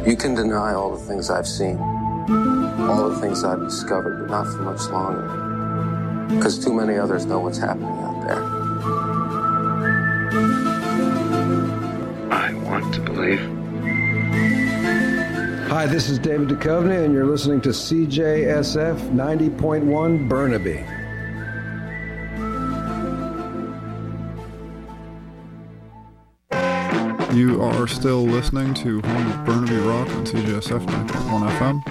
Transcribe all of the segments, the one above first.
You can deny all the things I've seen, all the things I've discovered, but not for much longer. Because too many others know what's happening out there. I want to believe. Hi, this is David Duchovny, and you're listening to CJSF 90.1 Burnaby. You are still listening to Home of Burnaby Rock on CJSF 9.1 FM.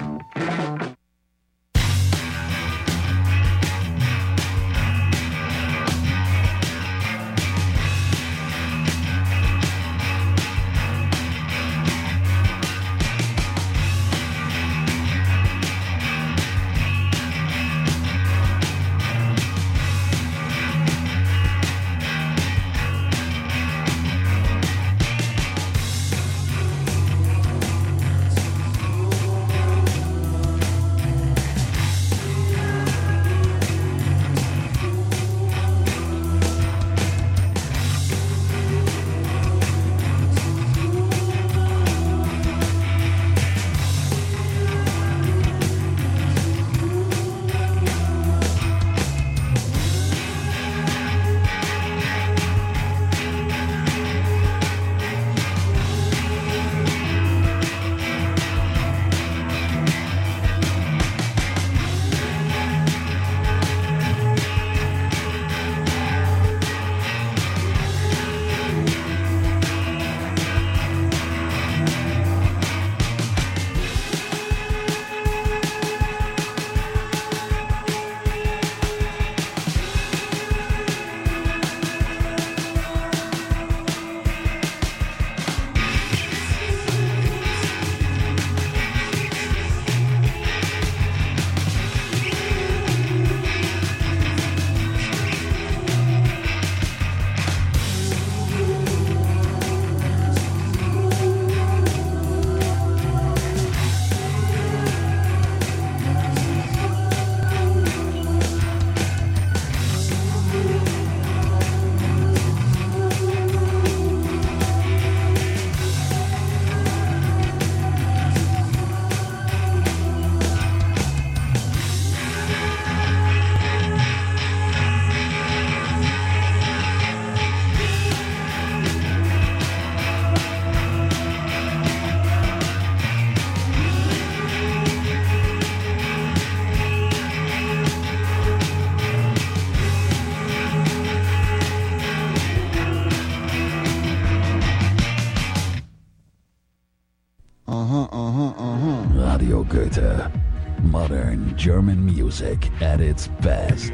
Radio Goethe. Modern German music at its best.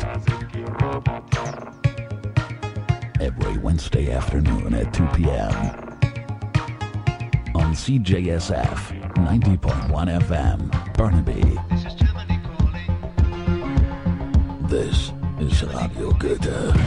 Every Wednesday afternoon at 2 p.m. on CJSF 90.1 FM, Burnaby. This is Radio Goethe.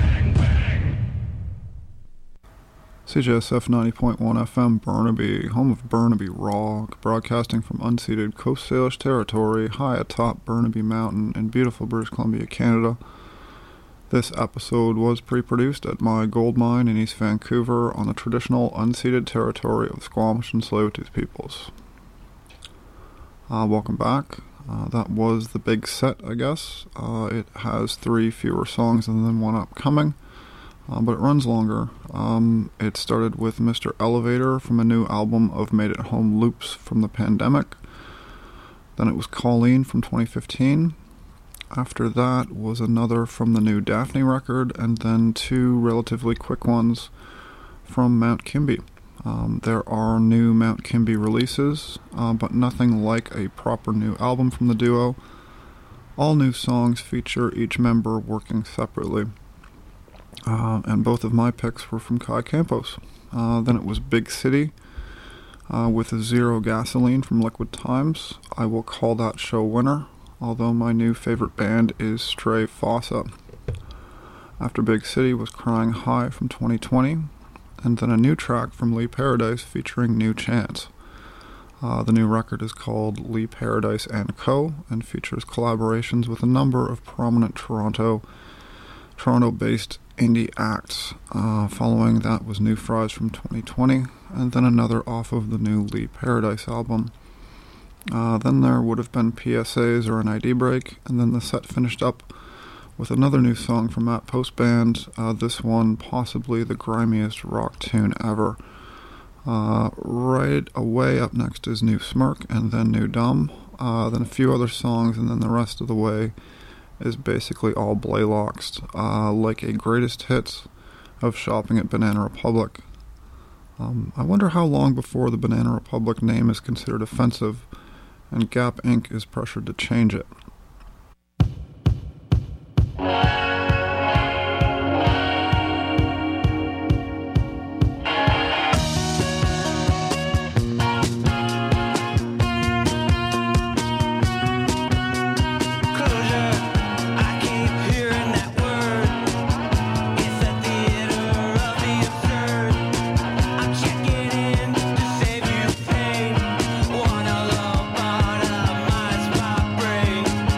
CJSF 90.1 FM Burnaby, home of Burnaby Rock, broadcasting from unceded Coast Salish territory high atop Burnaby Mountain in beautiful British Columbia, Canada. This episode was pre-produced at my gold mine in East Vancouver on the traditional unceded territory of Squamish and Tsleil-Waututh peoples. Welcome back. That was the big set, I guess. It has 3 fewer songs than the one upcoming. But it runs longer. It started with Mr. Elevator from a new album of Made at Home loops from the pandemic. Then it was Colleen from 2015. After that was another from the new Daphne record, and then 2 relatively quick ones from Mount Kimby. There are new Mount Kimby releases, but nothing like a proper new album from the duo. All new songs feature each member working separately. And both of my picks were from Kai Campos. Then it was Big City with Zero Gasoline from Liquid Times. I will call that show winner, although my new favorite band is Stray Fossa. After Big City was Crying High from 2020, and then a new track from Lee Paradise featuring New Chance. The new record is called Lee Paradise & Co. and features collaborations with a number of prominent Toronto-based indie acts. Following that was New Fries from 2020, and then another off of the new Lee Paradise album. Then there would have been PSAs or an ID break, and then the set finished up with another new song from Matt Post Band, this one possibly the grimiest rock tune ever. Right away up next is New Smirk, and then New Dumb, then a few other songs, and then the rest of the way is basically all Blaylocks, like a greatest hits of Shopping at Banana Republic. I wonder how long before the Banana Republic name is considered offensive and Gap Inc. is pressured to change it. Wanna love, but I might spot brain.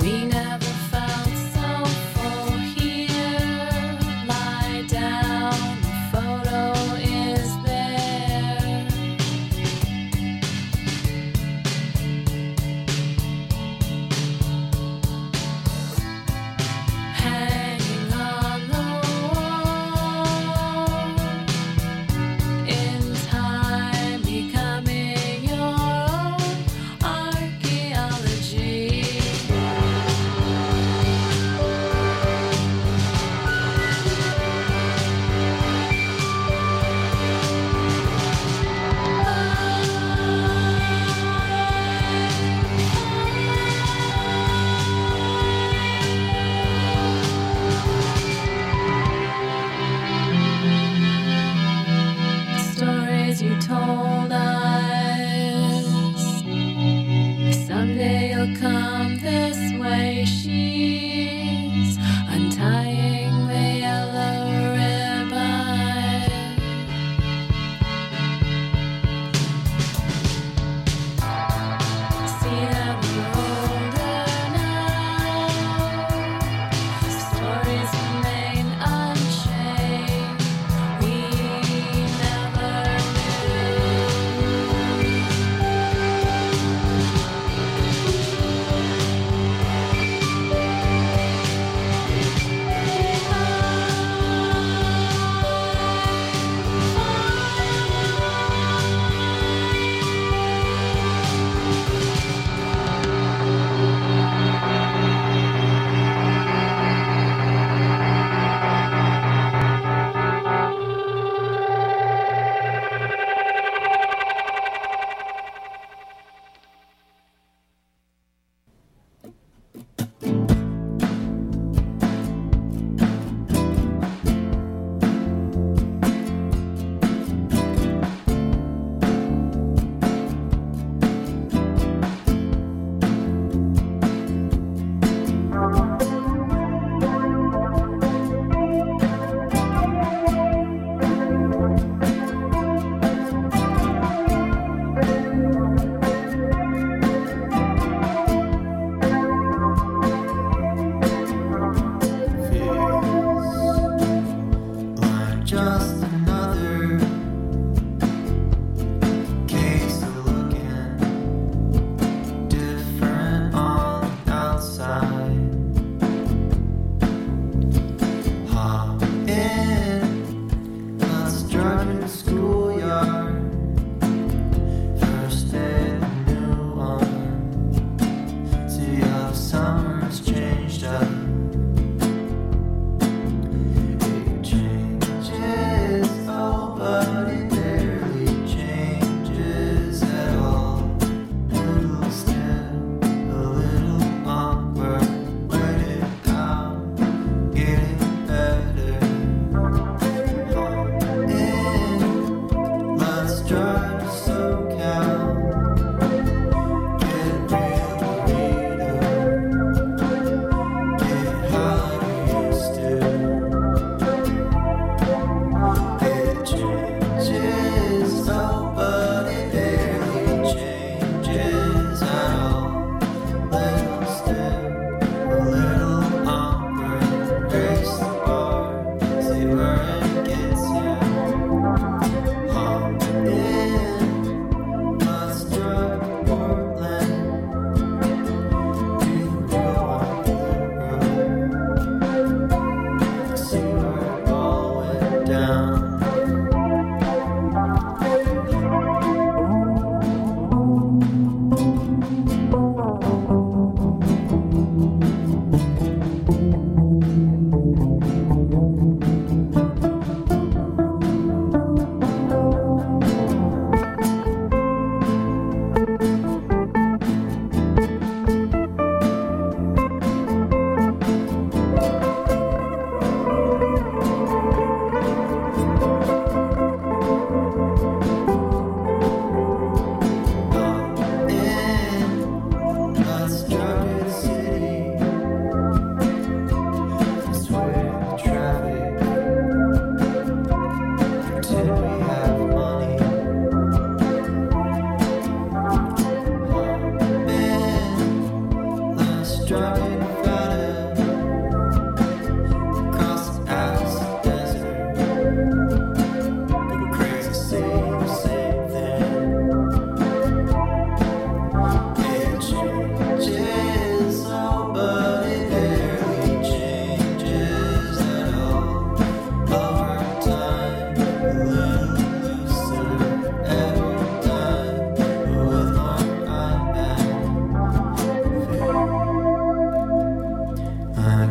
We never felt so full here. Lie down, the photo is there. Hanging on the wall, in time becoming your own archaeology.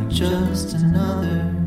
just another